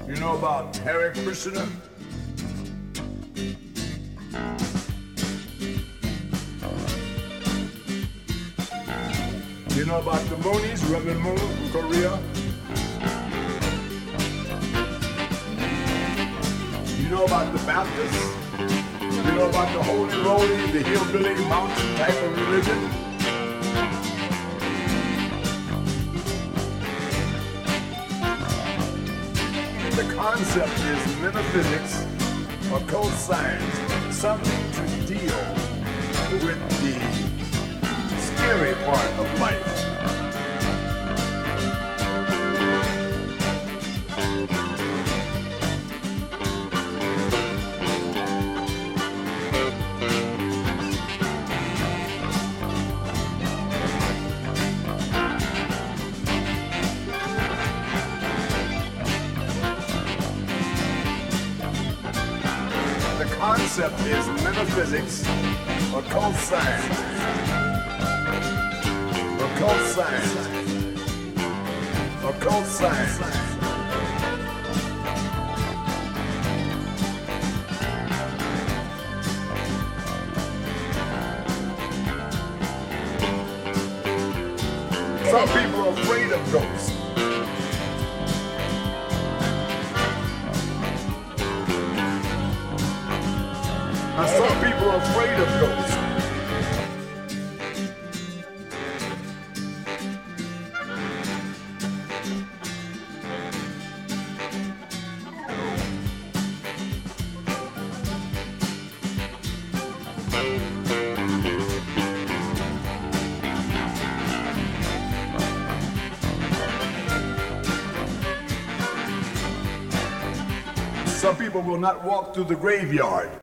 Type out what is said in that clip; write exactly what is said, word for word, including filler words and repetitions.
You know about Hare Krishna? You know about the Moonies, Reverend Moon from Korea? You know about the Baptists? You know about the Holy Roly, the hillbilly mountain type of religion? The concept is metaphysics, occult science, something to deal with the scary part of life. The concept is metaphysics, occult science, occult science, occult science. Some people are afraid of ghosts. Now, some people are afraid of ghosts. Some people will not walk through the graveyard.